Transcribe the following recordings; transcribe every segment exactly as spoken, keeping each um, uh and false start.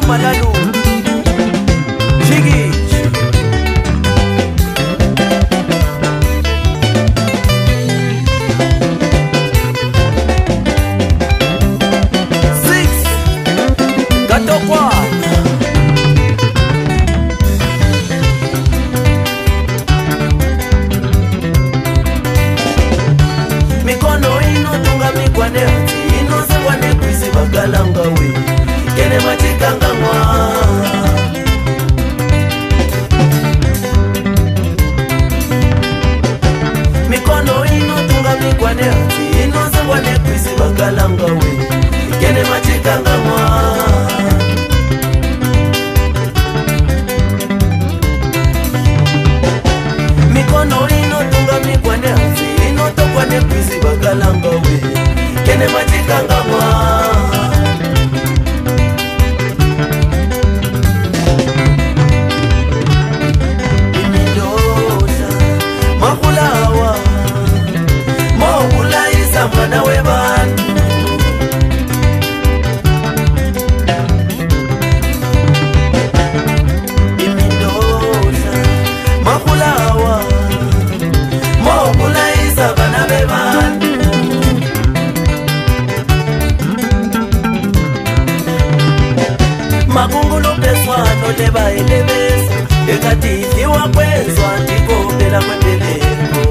Malalu Jiggy Six Gatokwa Mikono ino tunga mikwane ino sekwane kwisi bagalanga we Kene matikanga mwa Mikono ino tunga mikwane ino sekwane kwisi bagalanga we Kene matikanga mwa Mikono ino tunga mikwane ino tokwane kwisi bagalanga we Kene matikanga mwa Mwana webantu Imindoza Makulawa Mokula isa bana bebantu Makungulu peswano leba elebesa Ekatithi wakwezwa ndikobela kwembeleko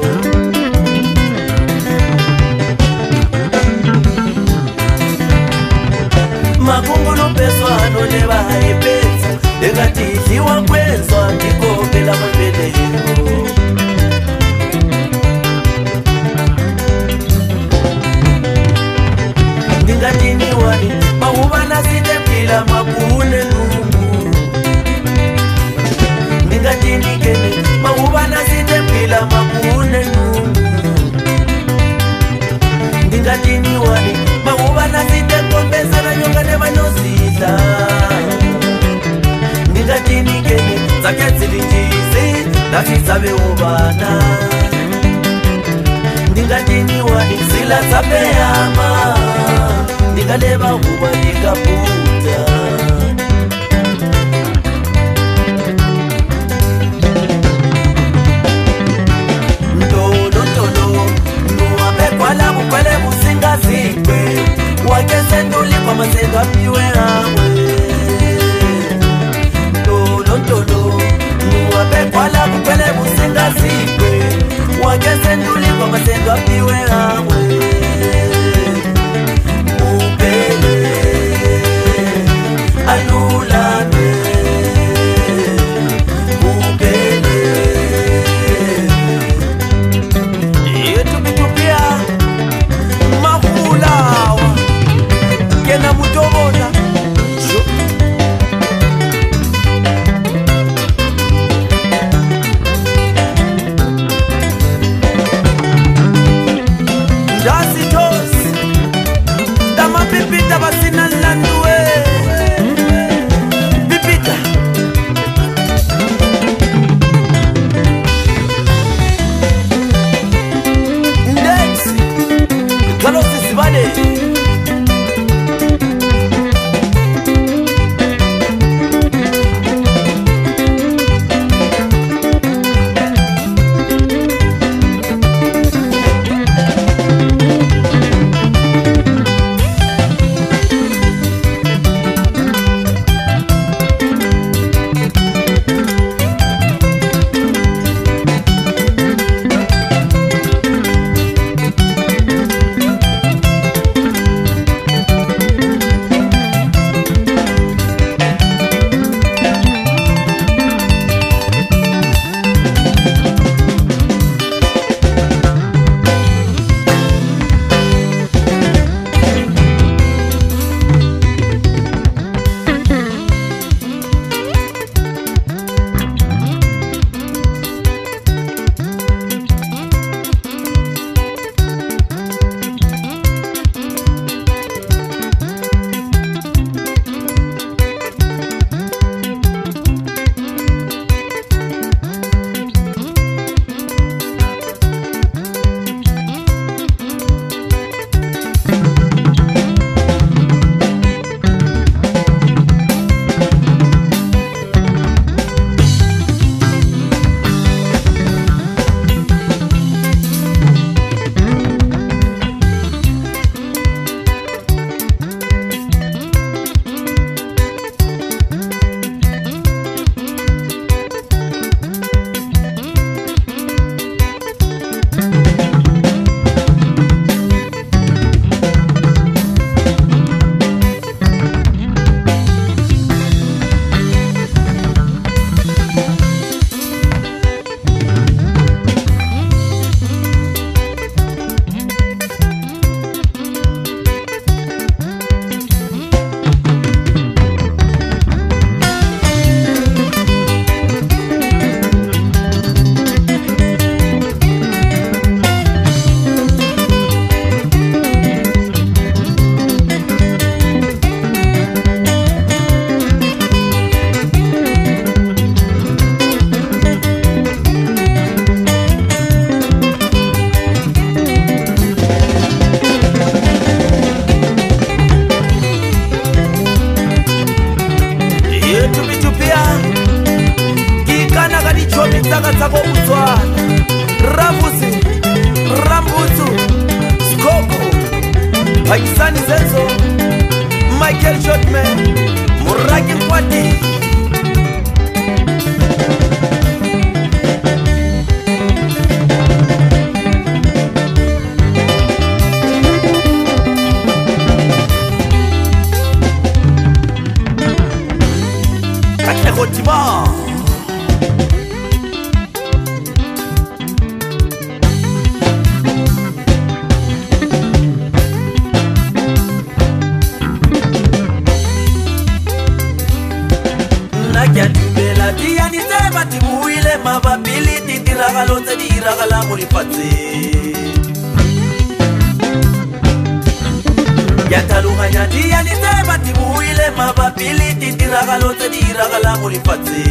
Makungulu peswano leba epesa Ekatithi wakwezwa ndikobela kwembeleko Ndingatini wani Mahubana sitepila makune nungu Ndingatini kene Mahubana sitepila makune nungu Ndingatini wani Mahubana sitekombesa na nyonga neba nozita Ndingatini kene Zaketsi linjizi Nafisabe ubana Ndingatini wani Sila zapeyama Ndingaleba huba nikaputa Ntolo ntolo Nuwape kwa labu kwele musinga zikwe Wakese nduli kwa masenga piwe hamwe Ntolo ntolo Nuwape kwa labu kwele musinga zikwe Wakese nduli kwa masenga piwe hamwe Tsaka tsako Botswana Ravusi Rambutsu Skoko Pakistani Zenzo Michael Shotman Muraki Kwati Kotiba Nakia tumela tia ni seba timuile mababili titiraga lote diraga la mulipatse Yataluga nyatia ni seba timuile mababili titiraga lote diraga la mulipatse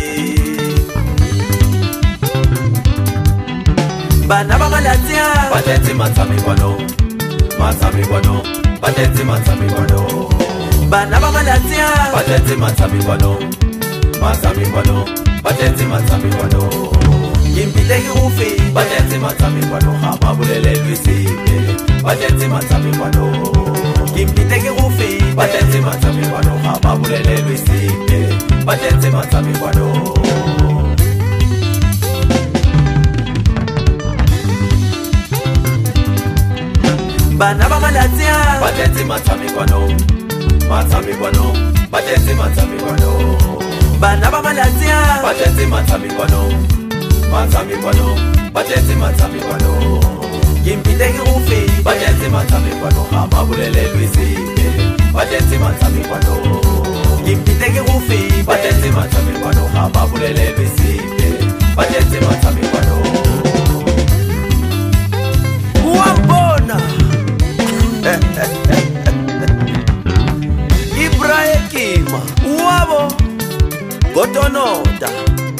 Bana ba malatia Bateti matami kwano Matami kwano Bateti matami kwano Bana ba malatia Bateti matami kwano Matami kwano Bateti matami kwano Kimpite kirufi Bateti matami kwano Hama bulele luisipe Bateti matami kwano Kimpite kirufi Bateti matami kwano Hama bulele luisipe Bateti matami kwano Bana ba malatia Bateti matami kwano Matami kwano Bateti matami kwano Bana ba malatia Bateti matami kwano Matami kwano Bateti matami kwano Kimpite kirufi Bateti matami kwano Hama bulele luisipe Bateti matami kwano Kimpite kirufi Bateti matami kwano Hama bulele luisipe Bateti matami kwano Wambona Ibrahim Wabo Gotonota